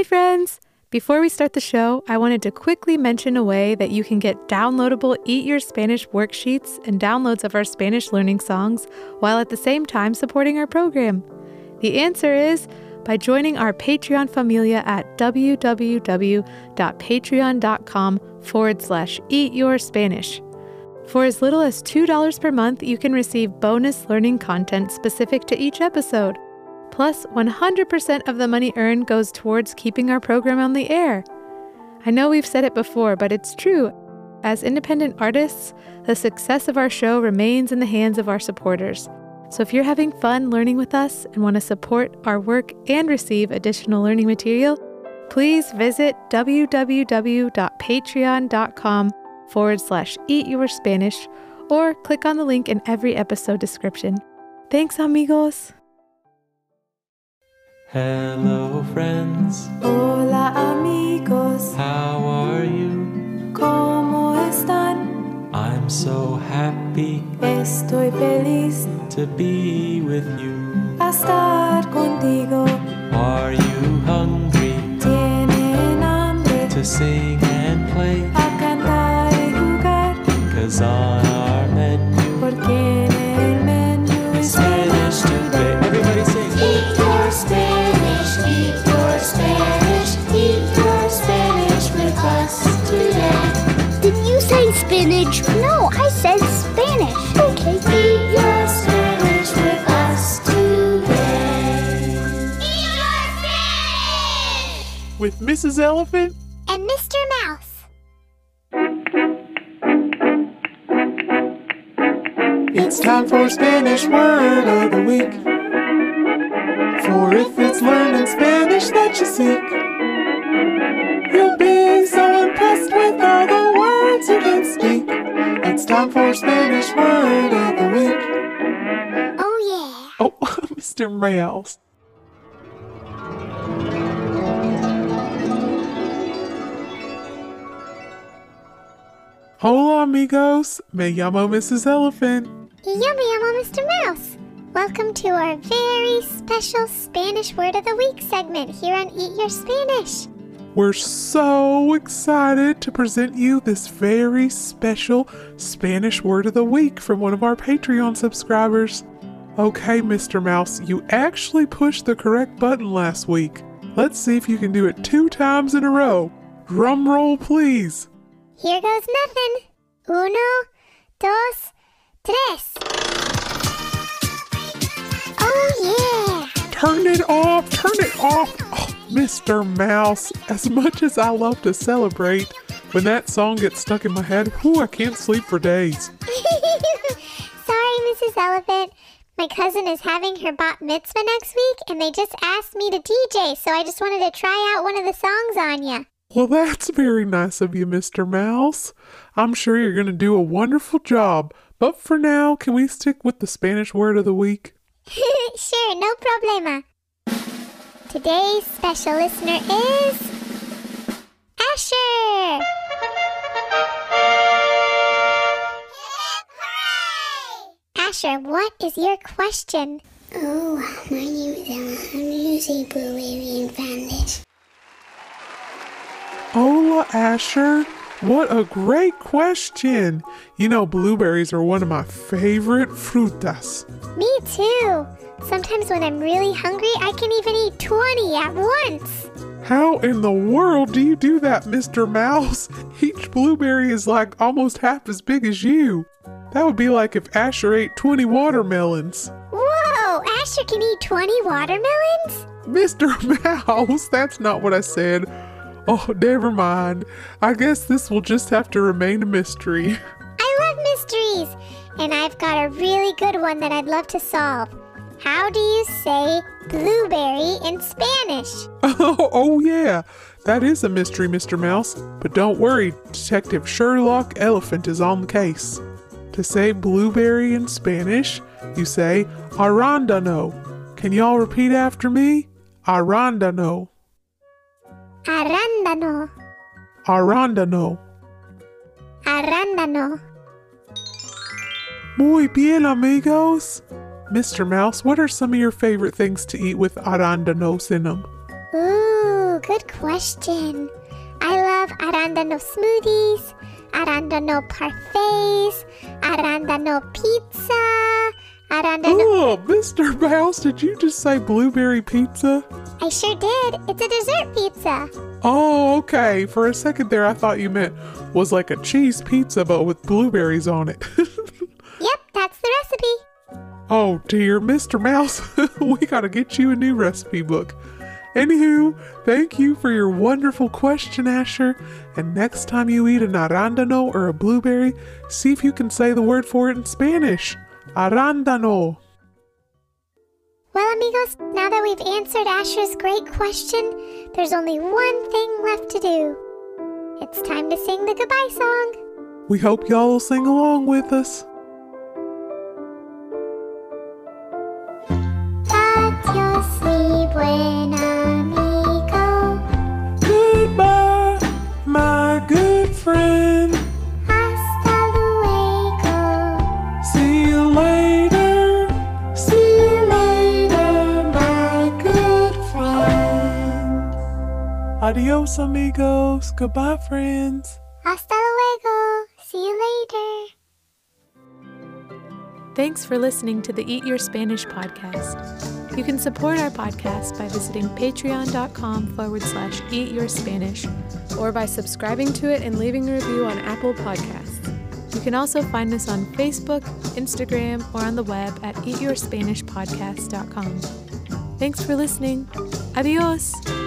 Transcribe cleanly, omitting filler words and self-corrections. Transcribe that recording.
friends! Before we start the show, I wanted to quickly mention a way that you can get downloadable Eat Your Spanish worksheets and downloads of our Spanish learning songs while at the same time supporting our program. The answer is by joining our Patreon familia at www.patreon.com/eatyourspanish. For as little as $2 per month, you can receive bonus learning content specific to each episode. Plus, 100% of the money earned goes towards keeping our program on the air. I know we've said it before, but it's true. As independent artists, the success of our show remains in the hands of our supporters. So if you're having fun learning with us and want to support our work and receive additional learning material, please visit www.patreon.com/eatyourspanish or click on the link in every episode description. Thanks, amigos! Hello, friends. Hola, amigos. How are you? ¿Cómo están? I'm so happy Estoy feliz to be with you. a estar contigo. Are you hungry ¿Tienen hambre? to sing and play? A cantar y jugar. 'Cause on our menu Porque en el menú is Spanish today. Everybody sing. Eat your Spanish, eat your Spanish, eat your Spanish with us today. Did you say spinach? No, I said Spanish. Okay. Eat your Spanish with us today. Eat your Spanish! With Mrs. Elephant. And Mr. Mouse. It's time for Spanish Word of the Week. For if it's learning Spanish that you seek, you'll be so impressed with all the words you can speak. It's time for Spanish Word of the Week. Oh, yeah. Oh, Mr. Mouse. Hola, amigos. Me llamo Mrs. Elephant. Y yo me llamo Mr. Mouse. Welcome to our very special Spanish Word of the Week segment here on Eat Your Spanish. We're so excited to present you this very special Spanish Word of the Week from one of our Patreon subscribers. Okay, Mr. Mouse, you actually pushed the correct button last week. Let's see if you can do it 2 times in a row. Drum roll, please. Here goes nothing. 1, 2, 3. Oh, yeah. Turn it off, turn it off. Oh, Mr. Mouse, as much as I love to celebrate, when that song gets stuck in my head, I can't sleep for days. Sorry, Mrs. Elephant. My cousin is having her bat mitzvah next week, and they just asked me to DJ, so I just wanted to try out one of the songs on ya. Well, that's very nice of you, Mr. Mouse. I'm sure you're going to do a wonderful job. But for now, can we stick with the Spanish Word of the Week? Sure, no problema. Today's special listener is Asher. Asher, what is your question? Oh, my name is Emma. I'm using Blueberry and found this. Hola, Asher. What a great question. You know, blueberries are one of my favorite frutas. Me too. Sometimes when I'm really hungry, I can even eat 20 at once. How in the world do you do that, Mr. Mouse? Each blueberry is like almost half as big as you. That would be like if Asher ate 20 watermelons. Whoa, Asher can eat 20 watermelons? Mr. Mouse, that's not what I said. Oh, never mind. I guess this will just have to remain a mystery. I love mysteries, and I've got a really good one that I'd love to solve. How do you say blueberry in Spanish? Oh yeah, that is a mystery, Mr. Mouse. But don't worry, Detective Sherlock Elephant is on the case. To say blueberry in Spanish, you say arándano. Can y'all repeat after me? Arándano. Arándano. Arándano. Arándano. Muy bien, amigos. Mr. Mouse, what are some of your favorite things to eat with arándanos in them? Ooh, Ooh, good question. I love arándano smoothies, arándano parfaits, arándano pizza, arándano... Oh, Mr. Mouse, did you just say blueberry pizza? I sure did. It's a dessert pizza. Oh, okay. For a second there, I thought you meant was like a cheese pizza, but with blueberries on it. Yep, that's the recipe. Oh dear, Mr. Mouse, we gotta get you a new recipe book. Anywho, thank you for your wonderful question, Asher. And next time you eat an arándano or a blueberry, see if you can say the word for it in Spanish. Arándano. Well, amigos, now that we've answered Asher's great question, there's only one thing left to do. It's time to sing the goodbye song. We hope y'all will sing along with us. Adiós, mi buen amigo. Goodbye, my good friend. Hasta luego. See you later. See you later, my good friend. Adios, amigos. Goodbye, friends. Hasta luego. See you later. Thanks for listening to the Eat Your Spanish podcast. You can support our podcast by visiting patreon.com/eatyourspanish or by subscribing to it and leaving a review on Apple Podcasts. You can also find us on Facebook, Instagram, or on the web at eatyourspanishpodcast.com. Thanks for listening. Adios!